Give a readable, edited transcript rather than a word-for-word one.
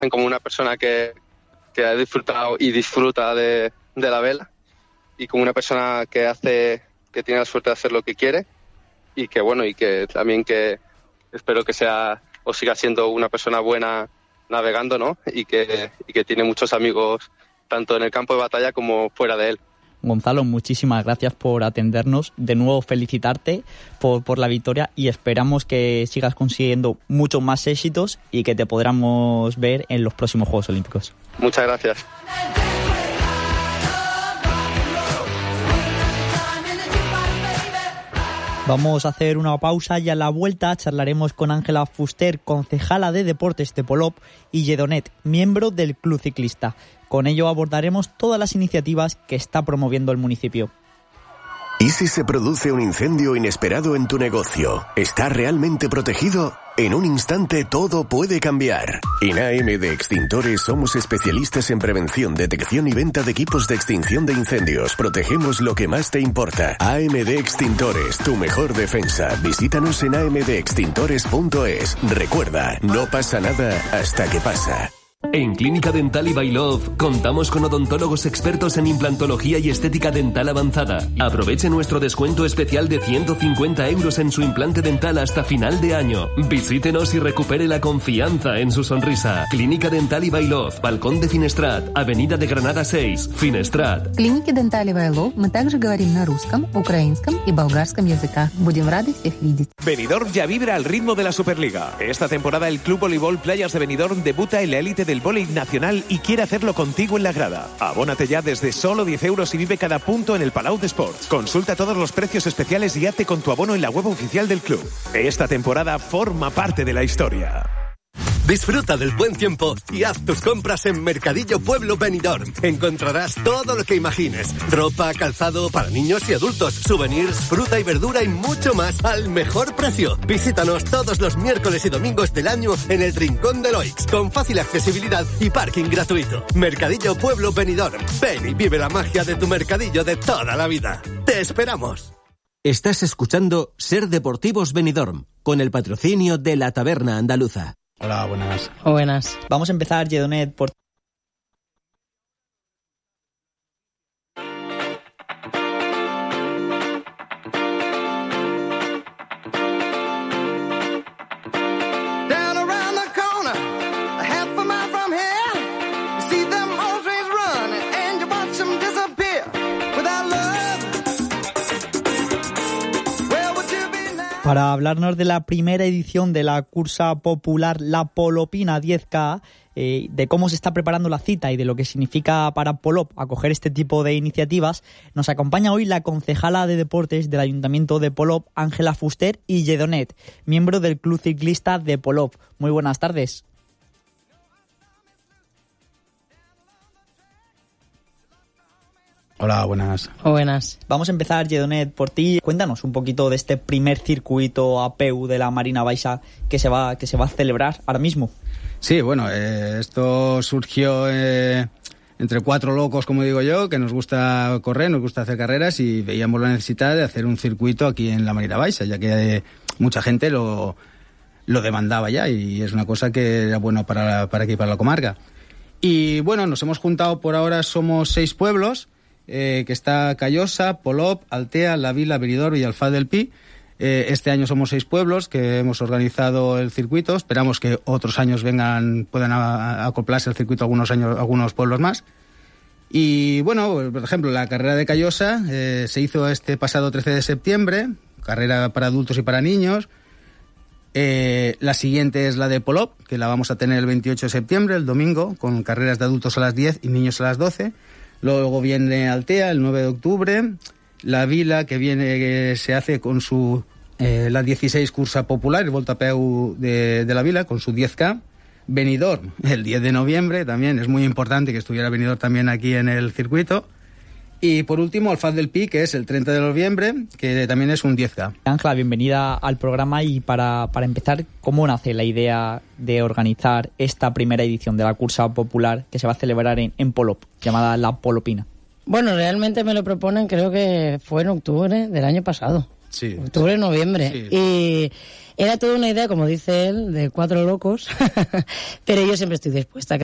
como una persona que ha disfrutado y disfruta de la vela, y como una persona que tiene la suerte de hacer lo que quiere, y que también que espero que sea o siga siendo una persona buena navegando, ¿no? Y que tiene muchos amigos tanto en el campo de batalla como fuera de él. Gonzalo, muchísimas gracias por atendernos. De nuevo, felicitarte por la victoria y esperamos que sigas consiguiendo muchos más éxitos y que te podamos ver en los próximos Juegos Olímpicos. Muchas gracias. Vamos a hacer una pausa y a la vuelta charlaremos con Ángela Fuster, concejala de Deportes de Polop, y Yedonet, miembro del Club Ciclista. Con ello abordaremos todas las iniciativas que está promoviendo el municipio. ¿Y si se produce un incendio inesperado en tu negocio? ¿Está realmente protegido? En un instante todo puede cambiar. En AMD Extintores somos especialistas en prevención, detección y venta de equipos de extinción de incendios. Protegemos lo que más te importa. AMD Extintores, tu mejor defensa. Visítanos en amdextintores.es. Recuerda, no pasa nada hasta que pasa. En Clínica Dental Ivailov contamos con odontólogos expertos en implantología y estética dental avanzada. Aproveche nuestro descuento especial de 150 € en su implante dental hasta final de año. Visítenos y recupere la confianza en su sonrisa. Clínica Dental Ivailov, Balcón de Finestrat, Avenida de Granada 6, Finestrat. Клиники Dental Ivailov мы также говорим на русском, украинском и болгарском языках. Будем рады всех видеть. Benidorm ya vibra al ritmo de la Superliga. Esta temporada el Club Voleibol Playas de Benidorm debuta en la élite del vóley nacional y quiere hacerlo contigo en la grada. Abónate ya desde solo 10 € y vive cada punto en el Palau de Sports. Consulta todos los precios especiales y hazte con tu abono en la web oficial del club. Esta temporada forma parte de la historia. Disfruta del buen tiempo y haz tus compras en Mercadillo Pueblo Benidorm. Encontrarás todo lo que imagines. Ropa, calzado para niños y adultos, souvenirs, fruta y verdura y mucho más al mejor precio. Visítanos todos los miércoles y domingos del año en el Rincón de Loix, con fácil accesibilidad y parking gratuito. Mercadillo Pueblo Benidorm. Ven y vive la magia de tu mercadillo de toda la vida. ¡Te esperamos! Estás escuchando Ser Deportivos Benidorm, con el patrocinio de la Taberna Andaluza. Hola, buenas. Buenas. Vamos a empezar, Yedonet, por... Para hablarnos de la primera edición de la cursa popular La Polopina 10K, de cómo se está preparando la cita y de lo que significa para Polop acoger este tipo de iniciativas, nos acompaña hoy la concejala de deportes del Ayuntamiento de Polop, Ángela Fuster, y Yedonet, miembro del Club Ciclista de Polop. Muy buenas tardes. Hola, buenas. Buenas. Vamos a empezar, Yedonet, por ti. Cuéntanos un poquito de este primer circuito APEU de la Marina Baixa que se va a celebrar ahora mismo. Sí, bueno, esto surgió entre cuatro locos, como digo yo, que nos gusta correr, nos gusta hacer carreras y veíamos la necesidad de hacer un circuito aquí en la Marina Baixa, ya que mucha gente lo demandaba ya y es una cosa que era bueno para aquí, para la comarca. Y bueno, nos hemos juntado, por ahora somos 6 pueblos, que está Callosa, Polop, Altea, La Vila, Benidorm y Alfaz del Pi. Este año somos 6 pueblos que hemos organizado el circuito. Esperamos que otros años puedan acoplarse al circuito algunos pueblos más. Y bueno, por ejemplo, la carrera de Callosa se hizo este pasado 13 de septiembre, carrera para adultos y para niños. La siguiente es la de Polop, que la vamos a tener el 28 de septiembre, el domingo, con carreras de adultos a las 10 y niños a las 12. Luego viene Altea, el 9 de octubre. La Vila, que se hace con su la 16 cursa popular, el Volta Peu de la Vila, con su 10K. Benidorm, el 10 de noviembre, también es muy importante que estuviera Benidorm también aquí en el circuito. Y por último, Alfaz del Pi, que es el 30 de noviembre, que también es un 10K. Ángela, bienvenida al programa y para empezar, ¿cómo nace la idea de organizar esta primera edición de la cursa popular que se va a celebrar en Polop, llamada La Polopina? Bueno, realmente me lo proponen, creo que fue en octubre del año pasado. Sí. Octubre, noviembre. Sí. Y era toda una idea, como dice él, de 4 locos, pero yo siempre estoy dispuesta a